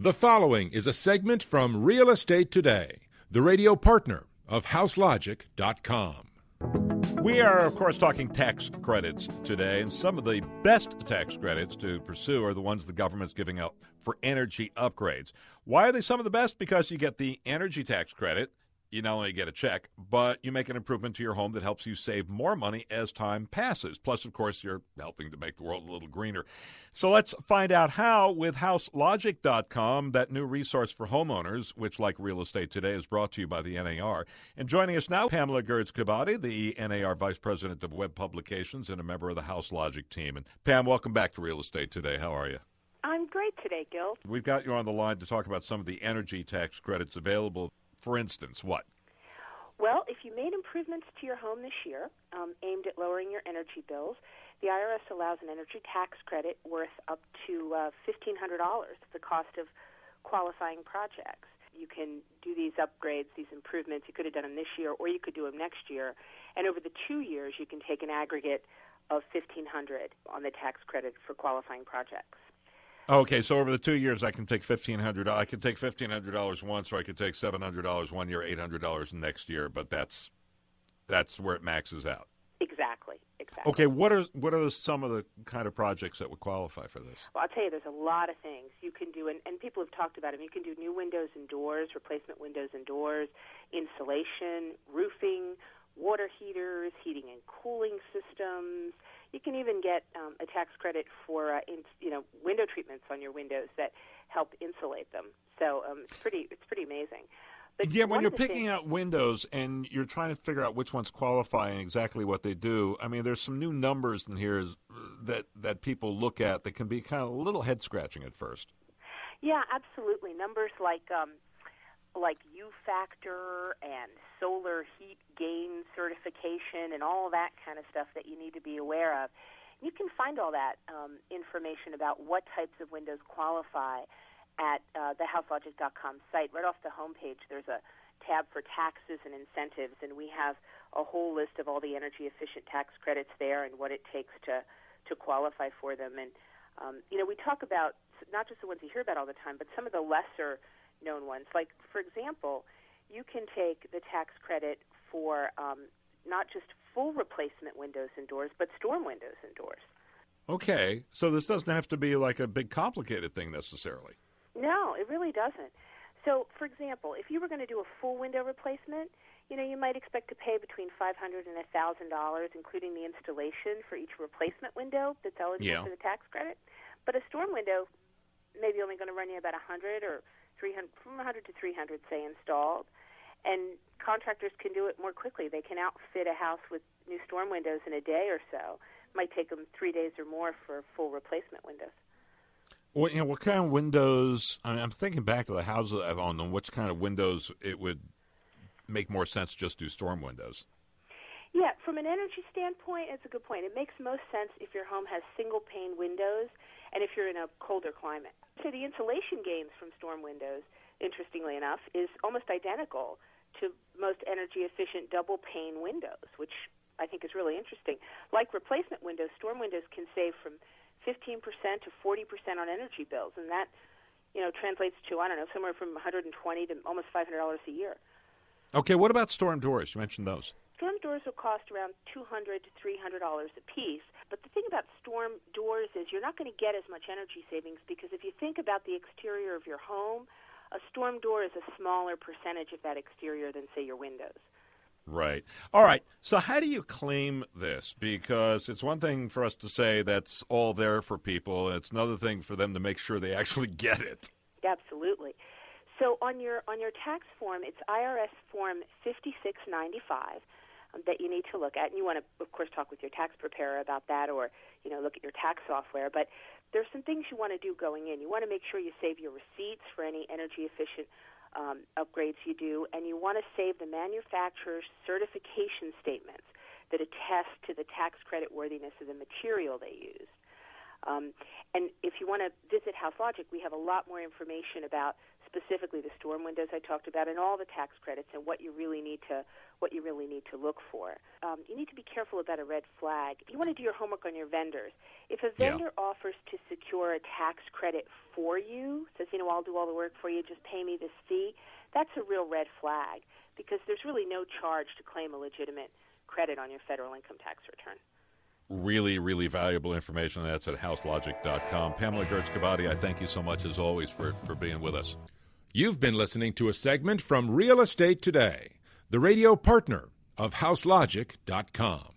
The following is a segment from Real Estate Today, the radio partner of HouseLogic.com. We are, of course, talking tax credits today, and some of the best tax credits to pursue are the ones the government's giving out for energy upgrades. Why are they some of the best? Because you get the energy tax credit. You not only get a check, but you make an improvement to your home that helps you save more money as time passes. Plus, of course, you're helping to make the world a little greener. So let's find out how with HouseLogic.com, that new resource for homeowners, which, like Real Estate Today, is brought to you by the NAR. And joining us now, Pamela Gertz-Kabati, the NAR Vice President of Web Publications and a member of the HouseLogic team. And Pam, welcome back to Real Estate Today. How are you? I'm great today, Gil. We've got you on the line to talk about some of the energy tax credits available. For instance, what? Well, if you made improvements to your home this year aimed at lowering your energy bills, the IRS allows an energy tax credit worth up to $1,500, the cost of qualifying projects. You can do these upgrades, these improvements. You could have done them this year, or you could do them next year. And over the 2 years, you can take an aggregate of $1,500 on the tax credit for qualifying projects. Okay, so over the 2 years, I can take $1,500. I can take $1,500 once, or I could take $700 one year, $800 next year. But that's where it maxes out. Exactly. Okay, what are some of the kind of projects that would qualify for this? Well, I'll tell you, there's a lot of things you can do, and people have talked about them. You can do new windows and doors, replacement windows and doors, insulation, roofing, water heaters, heating and cooling systems. You can even get a tax credit for window treatments on your windows that help insulate them. So it's pretty amazing. But yeah, when you're picking out windows and you're trying to figure out which ones qualify and exactly what they do, I mean, there's some new numbers in here that people look at that can be kind of a little head scratching at first. Yeah, absolutely. Numbers like U factor and solar heat gain certification and all that kind of stuff that you need to be aware of. You can find all that information about what types of windows qualify at the HouseLogic.com site. Right off the homepage, there's a tab for taxes and incentives, and we have a whole list of all the energy-efficient tax credits there and what it takes to qualify for them. And, we talk about not just the ones you hear about all the time, but some of the lesser-known ones. Like, for example, you can take the tax credit for not just full replacement windows and doors, but storm windows and doors. Okay, so this doesn't have to be like a big complicated thing necessarily. No, it really doesn't. So, for example, if you were going to do a full window replacement, you might expect to pay between $500 and $1,000, including the installation for each replacement window that's eligible for the tax credit. But a storm window maybe only going to run you about $100 or $300, from $100 to $300, say, installed. And contractors can do it more quickly. They can outfit a house with new storm windows in a day or so. It might take them 3 days or more for full replacement windows. What kind of windows? I mean, I'm thinking back to the houses I've owned, and which kind of windows it would make more sense just do storm windows. Yeah, from an energy standpoint, it's a good point. It makes most sense if your home has single-pane windows and if you're in a colder climate. So the insulation gains from storm windows, interestingly enough, is almost identical to most energy-efficient double-pane windows, which I think is really interesting. Like replacement windows, storm windows can save from 15% to 40% on energy bills, and that, translates to, somewhere from $120 to almost $500 a year. Okay, what about storm doors? You mentioned those. Storm doors will cost around $200 to $300 a piece, but the thing about storm doors is you're not going to get as much energy savings because if you think about the exterior of your home, a storm door is a smaller percentage of that exterior than, say, your windows. Right. All right. So how do you claim this? Because it's one thing for us to say that's all there for people, and it's another thing for them to make sure they actually get it. Absolutely. So on your tax form, it's IRS Form 5695 that you need to look at. And you want to, of course, talk with your tax preparer about that or, look at your tax software. But there's some things you want to do going in. You want to make sure you save your receipts for any energy-efficient upgrades you do, and you want to save the manufacturer's certification statements that attest to the tax credit worthiness of the material they used. And if you want to visit HouseLogic, we have a lot more information about specifically the storm windows I talked about, and all the tax credits, and what you really need to look for. You need to be careful about a red flag. You want to do your homework on your vendors. If a vendor offers to secure a tax credit for you, says, I'll do all the work for you, just pay me this fee, that's a real red flag, because there's really no charge to claim a legitimate credit on your federal income tax return. Really, really valuable information. That's at houselogic.com. Pamela Gertz-Kavadi, I thank you so much, as always, for being with us. You've been listening to a segment from Real Estate Today, the radio partner of houselogic.com.